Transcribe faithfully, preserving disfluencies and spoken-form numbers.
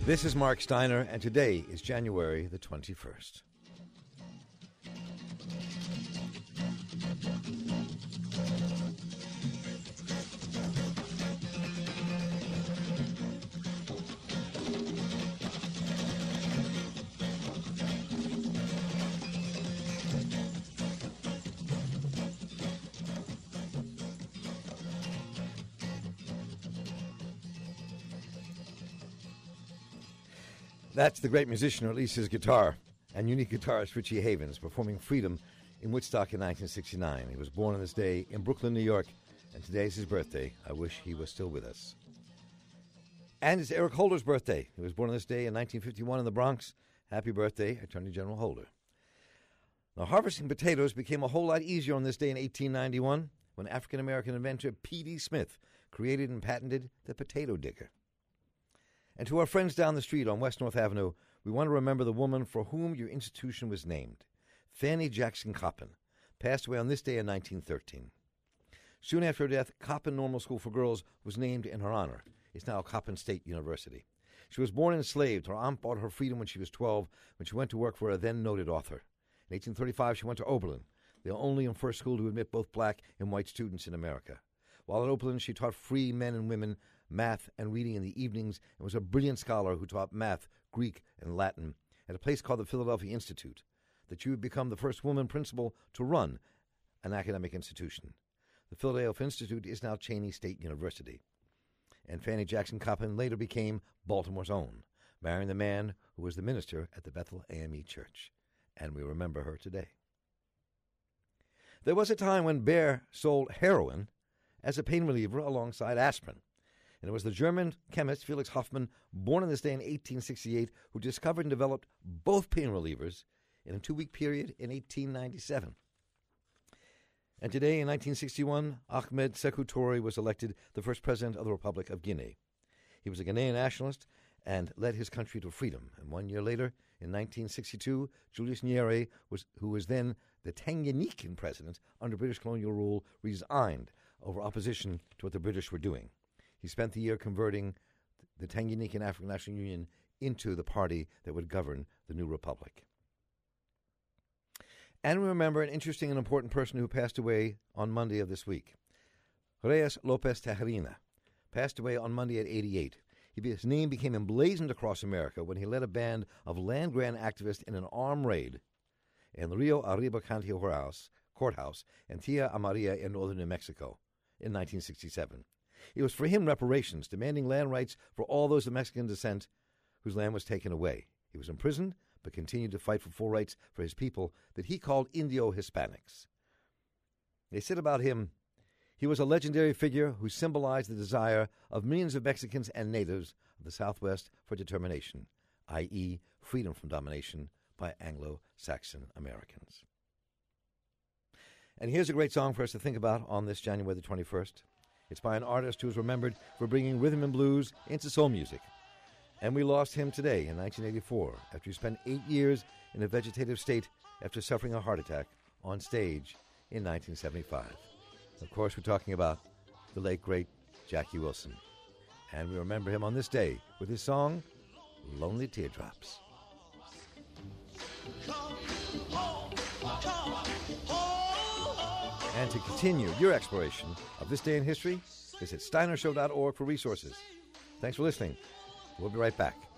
This is Mark Steiner, and today is January the twenty-first. That's the great musician, or at least his guitar, and unique guitarist Richie Havens, performing Freedom in Woodstock in nineteen sixty-nine. He was born on this day in Brooklyn, New York, and today is his birthday. I wish he was still with us. And it's Eric Holder's birthday. He was born on this day in nineteen fifty-one in the Bronx. Happy birthday, Attorney General Holder. Now, harvesting potatoes became a whole lot easier on this day in eighteen ninety-one when African-American inventor P D Smith created and patented the potato digger. And to our friends down the street on West North Avenue, we want to remember the woman for whom your institution was named. Fanny Jackson Coppin passed away on this day in nineteen thirteen. Soon after her death, Coppin Normal School for Girls was named in her honor. It's now Coppin State University. She was born enslaved. Her aunt bought her freedom when she was twelve, when she went to work for a then-noted author. In eighteen thirty-five, she went to Oberlin, the only and first school to admit both black and white students in America. While at Oberlin, she taught free men and women math and reading in the evenings and was a brilliant scholar who taught math, Greek, and Latin at a place called the Philadelphia Institute, that she would become the first woman principal to run an academic institution. The Philadelphia Institute is now Cheyney State University. And Fanny Jackson Coppin later became Baltimore's own, marrying the man who was the minister at the Bethel A M E Church. And we remember her today. There was a time when Bayer sold heroin as a pain reliever alongside aspirin. And it was the German chemist Felix Hoffmann, born on this day in eighteen sixty-eight, who discovered and developed both pain relievers in a two-week period in eighteen ninety-seven. And today, in nineteen sixty-one, Ahmed Sékou Touré was elected the first president of the Republic of Guinea. He was a Ghanaian nationalist and led his country to freedom. And one year later, in nineteen sixty-two, Julius Nyerere, was, who was then the Tanganyikan president under British colonial rule, resigned over opposition to what the British were doing. He spent the year converting the Tanganyikan African National Union into the party that would govern the new republic. And we remember an interesting and important person who passed away on Monday of this week. Reyes Lopez Tejerina passed away on Monday at eighty-eight. His name became emblazoned across America when he led a band of land-grant activists in an armed raid in the Rio Arriba County Courthouse, courthouse and Tia Amaria in northern New Mexico in nineteen sixty-seven. It was for him reparations, demanding land rights for all those of Mexican descent whose land was taken away. He was imprisoned, but continued to fight for full rights for his people that he called Indio-Hispanics. They said about him, he was a legendary figure who symbolized the desire of millions of Mexicans and natives of the Southwest for determination, that is, freedom from domination by Anglo-Saxon Americans. And here's a great song for us to think about on this January the twenty-first. It's by an artist who is remembered for bringing rhythm and blues into soul music. And we lost him today in nineteen eighty-four after he spent eight years in a vegetative state after suffering a heart attack on stage in nineteen seventy-five. Of course, we're talking about the late, great Jackie Wilson. And we remember him on this day with his song, Lonely Teardrops. And to continue your exploration of this day in history, visit steiner show dot org for resources. Thanks for listening. We'll be right back.